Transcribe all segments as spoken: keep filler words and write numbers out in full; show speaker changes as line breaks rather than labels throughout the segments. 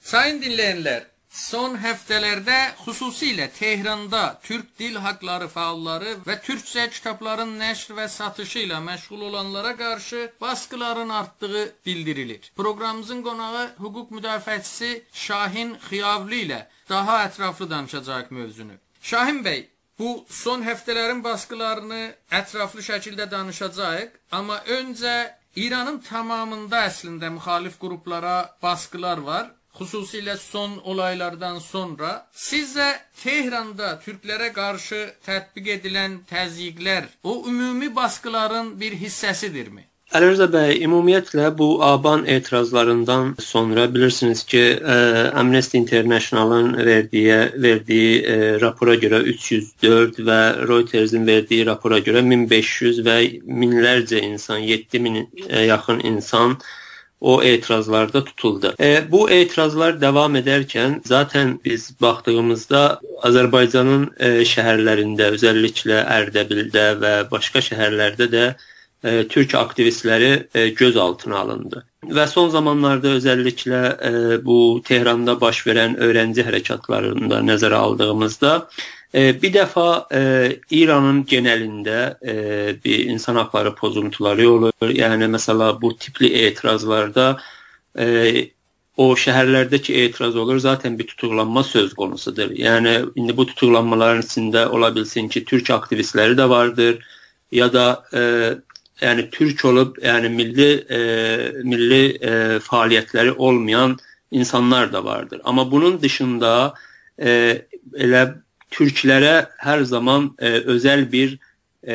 Sayın dinleyenler, son həftələrdə xüsusilə Tehranda Türk dil haqları fəalları və Türkçə kitabların nəşr və satışı ilə məşğul olanlara qarşı baskıların artdığı bildirilir. Proqramımızın qonağı hüquq müdafiəçisi Şahin Xiyavlı ilə daha ətraflı danışacaq mövzunu. Şahin bəy, bu son həftələrin baskılarını ətraflı şəkildə danışacağıq, amma öncə İranın tamamında əslində müxalif qruplara baskılar var. Xüsusilə son olaylardan sonra sizcə Tehranda Türklərə qarşı tətbiq edilən təzyiqlər o ümumi baskıların bir hissəsidirmi?
Əlirza bəy, ümumiyyətlə bu Aban etirazlarından sonra bilirsiniz ki, Amnesty International'ın verdiyi, verdiyi e, rapora görə üç yüz dörd və Reuters'in verdiyi rapora görə min beş yüz və minlərcə insan, yeddi min yaxın insan o etirazlarda tutuldu. E, bu etirazlar devam ederken zaten biz baktığımızda Azərbaycanın e, şəhərlərində, özellikle Ərdəbildə və başqa şəhərlərdə də e, Türk aktivistləri e, gözaltına alındı. Və son zamanlarda özellikle e, bu Tehranda baş verən öğrenci hərəkatlarında nəzərə aldığımızda e, bir defa e, İranın genelinde e, bir insan hakları pozuntuları olur. Yani mesela bu tipli etirazlarda e, o şehirlerdeki etiraz olur. Zaten bir tutuklanma söz konusudur. Yani indi bu tutuklanmaların içinde olabilsin ki Türk aktivistleri de vardır ya da e, yani Türk olup yani milli e, milli e, faaliyetleri olmayan insanlar da vardır. Ama bunun dışında e, ele Türklere her zaman e, özel bir e,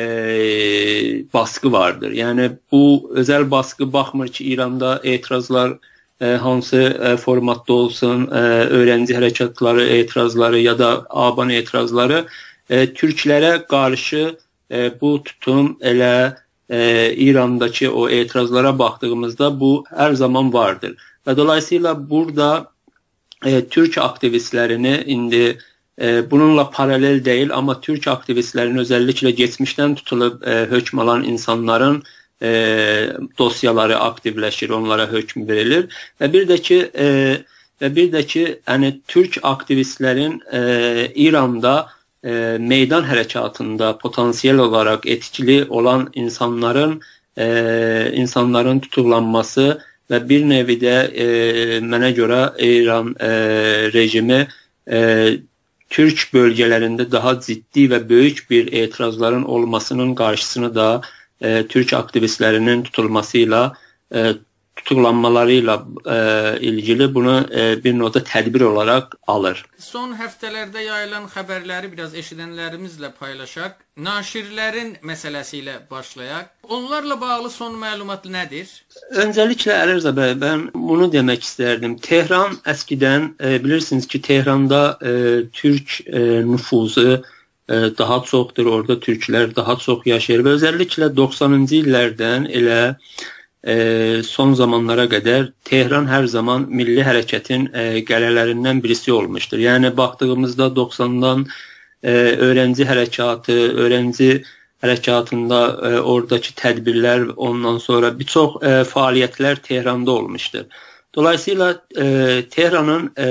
baskı vardır. Yani bu özel baskı baxmır ki İranda etirazlar e, hansı e, formatda olsun, e, öğrenci hərəkatları etirazları ya da Aban etirazları e, Türklere karşı e, bu tutum ele e, İran'daki o etirazlara baktığımızda bu her zaman vardır. Ve dolayısıyla burada e, Türk aktivistlerini indi e, bununla paralel değil ama Türk aktivistlerin özellikle geçmişten tutulup e, hükm alan insanların e, dosyaları aktifleşir, onlara hükm verilir ve bir de ki e, ve bir de ki yani Türk aktivistlerin e, İran'da e, meydan harekatında potansiyel olarak etkili olan insanların e, insanların tutuklanması ve bir nevi de e, mənə görə İran e, rejimi e, Türk bölgelerinde daha ciddi ve büyük bir etirazların olmasının karşısını da e, Türk aktivistlerinin tutulmasıyla e, tutuklanmalarıyla e, ilgili bunu e, bir nota tedbir olarak alır.
Son həftələrdə yayılan xəbərləri biraz eşidənlərimizlə paylaşaq. Naşirlərin məsələsiyle başlayaq. Onlarla bağlı son məlumat nədir?
Öncelikle Əlirza bəy, ben bunu demek isterdim. Tehran eskiden e, bilirsiniz ki Tehran'da e, Türk e, nüfuzu e, daha çoktur. Orada Türkler daha çok yaşayır ve özellikle doksanıncı illərdən elə e, son zamanlara kadar Tehran her zaman milli hareketin e, gələlərindən birisi olmuştur. Yani baktığımızda doksandan e, öğrenci harekatı, öğrenci harekatında e, oradaki tədbirlər, ondan sonra birçok e, faaliyetler Tehran'da olmuştur. Dolayısıyla e, Tehran'ın e,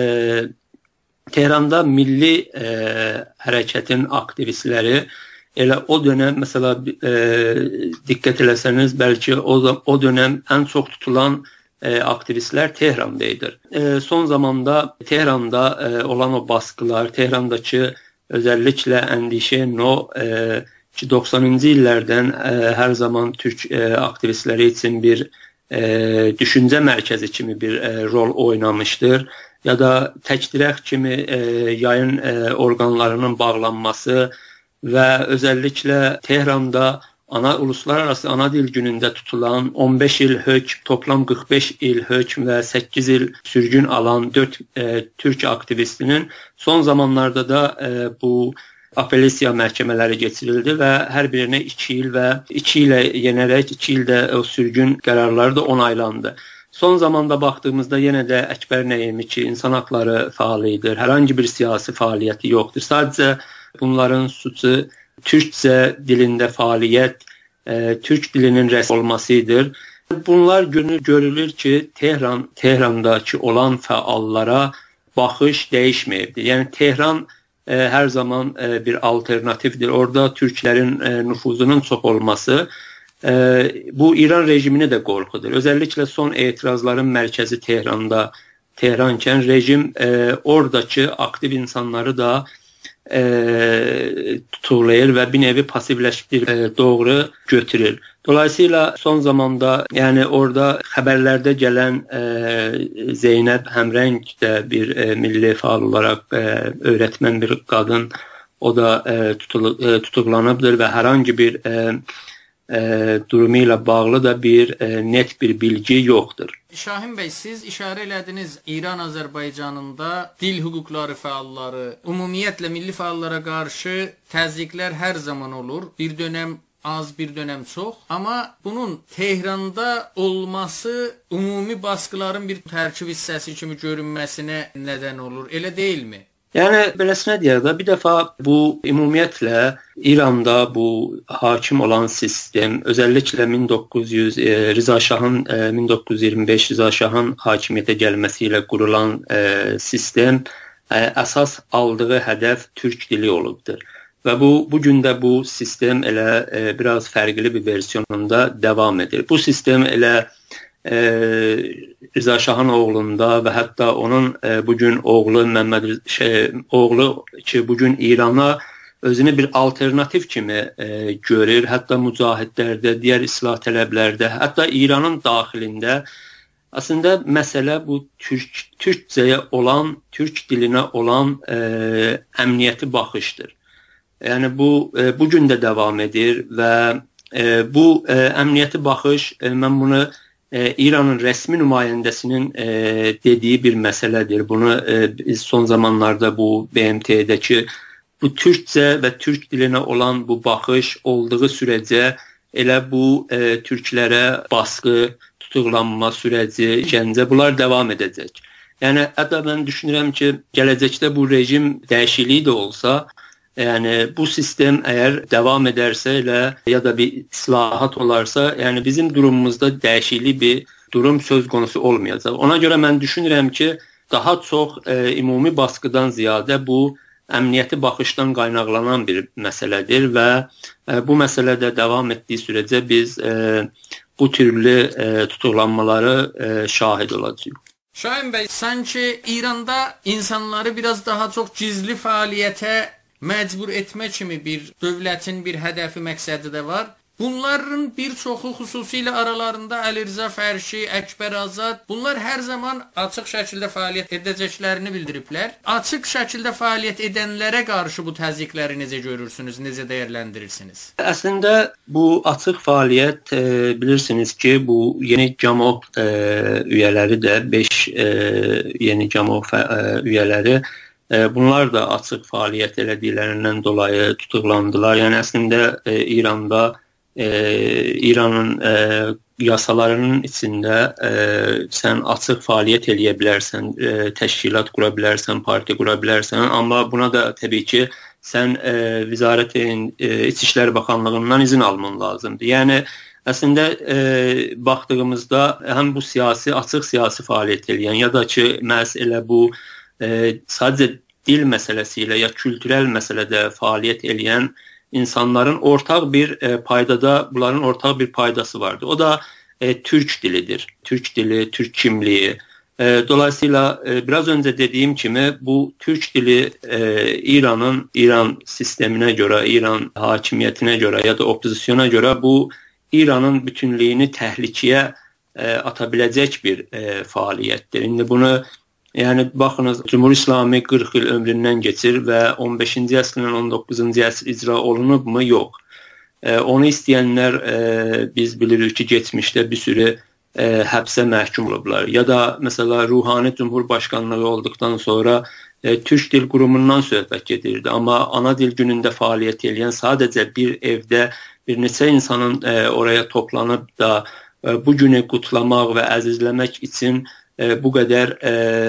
Tehran'da milli e, hareketin aktivistleri elə o dönem mesela e, dikkat ederseniz belki o, o dönem en çok tutulan e, aktivistler Tehran'daydır. E, son zamanda Tehran'da e, olan o baskılar, Tehran'daki özellikle endişe no e, ki doksanıncı illərdən e, her zaman Türk e, aktivistleri için bir e, düşünce merkezi kimi bir e, rol oynamıştır. Ya da təkdirək kimi e, yayın e, organlarının bağlanması ve özellikle Tehran'da ana uluslararası ana dil gününde tutulan on beş il hükm, toplam kırk beş il hükm ve sekiz il sürgün alan dört e, Türk aktivistinin son zamanlarda da e, bu apelasiya məhkəmələri geçirildi ve her birine iki yıl ve iki ile yenerek iki ilde o sürgün kararları da onaylandı. Son zamanda baktığımızda yine de Ekber Neyimi ki insan hakları faaliyetidir. Herhangi bir siyasi faaliyeti yoktur. Sadece bunların suçu Türkçe dilinde faaliyet, e, Türk dilinin resmi olmasıdır. Bunlar görünür, görülür ki Tehran Tehrandakı olan fəallara baxış dəyişməyibdir. Yəni Tehran e, hər zaman e, bir alternativdir. Orada türklərin e, nüfuzunun çox olması e, bu İran rejimini də qorxudur. Özellikle son etirazların mərkəzi Tehranda Tehranken rejim e, oradakı aktiv insanları da e, tutuqlayır və bir nevi pasivləşdir e, doğru götürür. Dolayısıyla son zamanda yani orada haberlerde gelen e, Zeynep Hemreng de bir e, milli faal olarak e, öğretmen bir kadın, o da e, tutul, e, tutuklanıbdır ve herhangi bir e, e, durumuyla bağlı da bir e, net bir bilgi yoktur.
Şahin Bey, siz işarə elədiniz İran-Azərbaycanında dil hüquqları fəalları, ümumiyyətlə milli fəallara qarşı təzyiqlər hər zaman olur. Bir dönəm az, bir dönem çox. Ama bunun Tehranda olması ümumi baskıların bir tərkib hissəsi kimi görünməsinə neden olur. Elə değil mi?
Yani beləsinə deyək də, bir dəfə bu ümumiyyətlə İranda bu hakim olan sistem, özellikle bin dokuz yüz e, Rıza Şahın e, bin dokuz yüz iyirmi beş Rıza Şahın hakimiyyətə gəlməsiyle kurulan e, sistem e, əsas aldığı hədəf Türk dili olubdur. Ve bu bugün de bu sistem elə e, biraz fərqli bir versiyonunda devam edir. Bu sistem elə e, Rıza Şahın oğlunda ve hatta onun e, bugün oğlu Mehmet şey oğlu ki bugün İran'a özünü bir alternatif kimi e, görür. Hatta mücahidlərdə, diğer islah tələblərdə, hatta İran'ın daxilində aslında mesele bu Türk Türkçəyə olan, Türk diline olan e, əmniyyəti baxışdır. Yani bu e, bugün de devam edir ve e, bu e, emniyeti bakış e, ben bunu e, İran'ın resmi nümayəndəsinin e, dediği bir meseledir. Bunu e, biz son zamanlarda bu B M T'deki bu Türkçe ve Türk diline olan bu bakış olduğu sürece elə bu e, Türklere baskı, tutuklanma süreci, işgəncə bunlar devam edecek. Yani hatta ben düşünürəm ki gələcəkdə bu rejim dəyişikliyi de olsa, yani bu sistem eğer devam ederse ya da bir islahat olarsa yani bizim durumumuzda değişikli bir durum söz konusu olmayacak. Ona göre ben düşünürüm ki daha çok e, ümumi baskıdan ziyade bu emniyeti bakıştan qaynaqlanan bir meseledir ve e, bu meselede devam ettiği sürece biz e, bu türlü e, tutuklanmaları e, şahit olacağız.
Şahin Bey, sanki İran'da insanları biraz daha çok gizli faaliyete məcbur etmə kimi bir dövlətin bir hədəfi, məqsədi də var. Bunların bir çoxu xüsusilə aralarında Əli Rza Fərşi, Əkbər Azad, bunlar hər zaman açıq şəkildə fəaliyyət edəcəklərini bildiriblər. Açıq şəkildə fəaliyyət edənlərə qarşı bu təzyiqləri necə görürsünüz, necə dəyərləndirirsiniz?
Əslində bu açıq fəaliyyət e, bilirsiniz ki, bu yeni Cəmoq e, üyələri də beş e, yeni Cəmoq e, üyələri bunlar da açıq fəaliyyət elədiklərindən dolayı tutuklandılar. Yəni əslində e, İranda e, İranın e, yasalarının içində e, sən açıq fəaliyyət eləyə bilərsən, e, təşkilat qura bilərsən, parti qura bilərsən, amma buna da təbii ki sən e, Vizarətin e, İçişlər Bakanlığından izin alman lazımdır. Yəni əslində e, baxdığımızda həm bu siyasi, açıq siyasi fəaliyyət eləyən ya da ki məhz elə bu e, sadəcə dil meselesiyle ya kültürel meselede faaliyet eləyən insanların ortak bir e, paydada, bunların ortak bir paydası vardı. O da e, Türk dilidir. Türk dili, Türk kimliği. E, dolayısıyla e, biraz önce dediğim gibi bu Türk dili e, İran'ın, İran sistemine göre, İran hakimiyetine göre ya da opozisyona göre bu İran'ın bütünlüğünü tehlikeye e, atabilecek bir e, faaliyettir. Şimdi bunu yani baxınız, Cumhur İslami qırx il ömründən geçir və on beşinci əsrin on doqquzuncu əsr icra olunub mu? Yox. E, onu istəyənlər e, biz bilirik ki, geçmişdə bir sürü e, həbsə məhkum olublar. Ya da mesela Ruhani Cumhurbaşkanlığı olduqdan sonra e, Türk Dil Qurumundan söhbət gedirdi. Amma ana dil günündə fəaliyyət edən sadəcə bir evdə bir neçə insanın e, oraya toplanıb da e, bu günü qutlamaq və əzizləmək için E, bu qədər e,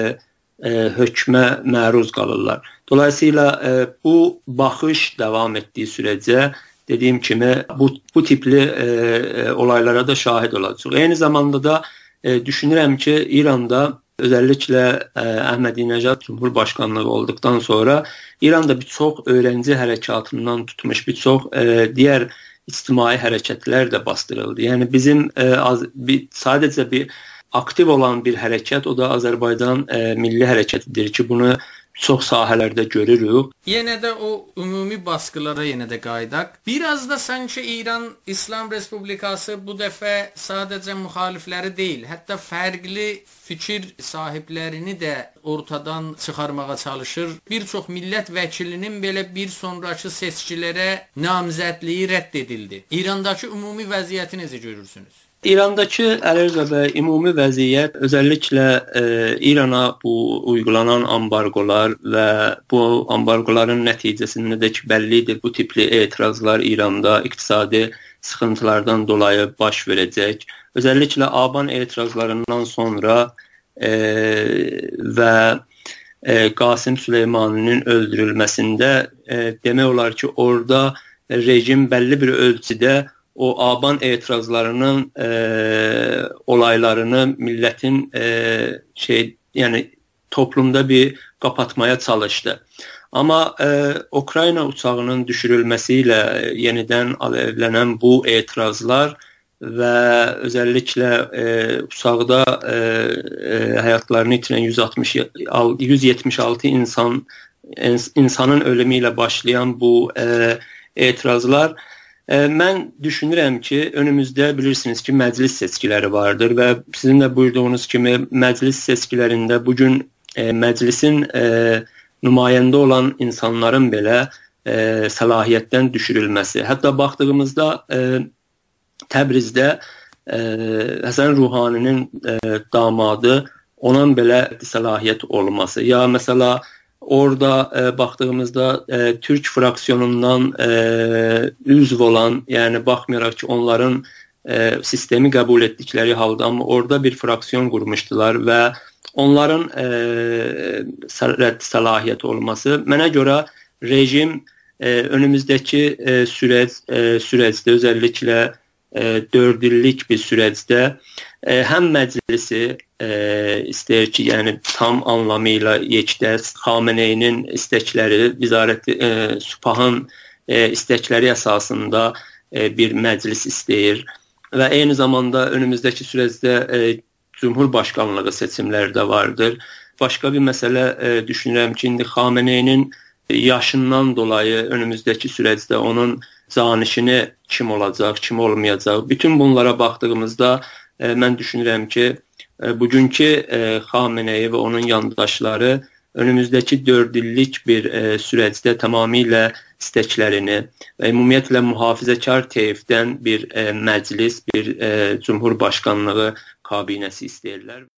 e, hökmə məruz qalırlar. Dolayısıyla e, bu baxış devam etdiyi sürəcə dediyim kimi bu, bu tipli e, olaylara da şahid olacaq. Eyni zamanda da e, düşünürəm ki, İranda özellikle e, Ahmadinejad Cumhurbaşkanlığı olduktan sonra İran'da birçok öğrenci harekatından tutmuş birçok e, diğer içtimai hareketler de bastırıldı. Yani bizim e, az, bir, sadece bir aktif olan bir hareket, o da Azərbaycan e, milli hareketidir ki bunu çox sahələrdə görürük.
Yenə də o ümumi baskılara yenə də qaydaq. Biraz da sanki İran İslam Respublikası bu dəfə sadəcə müxalifləri deyil, hətta fərqli fikir sahiblərini də ortadan çıxarmağa çalışır. Bir çox millət vəkilinin belə bir sonrakı seçkilərə namizədliyi rədd edildi. İrandakı ümumi vəziyyəti necə görürsünüz?
İrandakı Əlirza bəy, ümumi vəziyyət özəlliklə e, İrana bu uygulanan ambargolar və bu ambargoların nəticəsində də ki, bəllidir bu tipli etirazlar İranda iqtisadi sıxıntılardan dolayı baş verəcək. Özəlliklə Aban etirazlarından sonra e, və e, Qasım Süleymaninin öldürülməsində e, demək olar ki, orada rejim bəlli bir ölçüdə o Aban etirazlarının e, olaylarını milletin e, şey yani toplumda bir kapatmaya çalıştı. Ama e, Ukrayna uçağının düşürülmesiyle yeniden alevlenen bu etirazlar ve özellikle e, uçağda e, e, hayatlarını yitiren yüz yetmiş altı insan insanın ölümüyle başlayan bu e, etirazlar mən düşünürəm ki, önümüzdə bilirsiniz ki, məclis seçkiləri vardır və sizin də buyurduğunuz kimi məclis seçkilərində bugün e, məclisin e, nümayəndə olan insanların belə e, səlahiyyətdən düşürülməsi. Hətta baxdığımızda e, Təbrizdə e, Həsən Ruhaninin e, damadı onun belə səlahiyyət olması. Ya mesela orada e, baktığımızda e, Türk fraksiyonundan e, üzv olan, yani bakmayarak ki onların e, sistemi kabul ettikleri halde ama orada bir fraksiyon kurmuştular ve onların e, rədd səlahiyyət olması. Mənə görə rejim e, önümüzdeki e, süreç e, süreçte özellikle e, dört illik bir süreçte e, hem meclisi e, istəyir ki, yani tam anlamıyla yekdəst Xameneyinin istekleri, Vizarət e, Süpahın e, istekleri esasında e, bir məclis istəyir ve eyni zamanda önümüzdeki süreçte e, Cumhurbaşkanlığı seçimləri də vardır. Başka bir mesele e, düşünürəm ki, indi Xameneyinin yaşından dolayı önümüzdeki süreçte onun canişini kim olacaq, kim olmayacaq. Bütün bunlara baktığımızda e, mən düşünürəm ki, e, bugünkü e, Xameneyi ve onun yandaşları önümüzdeki dört illik bir e, süreçte tamamilə isteklerini ve ümumiyyətlə mühafizəkar teyfdən bir e, məclis, bir e, Cumhurbaşkanlığı kabinesi istəyirlər.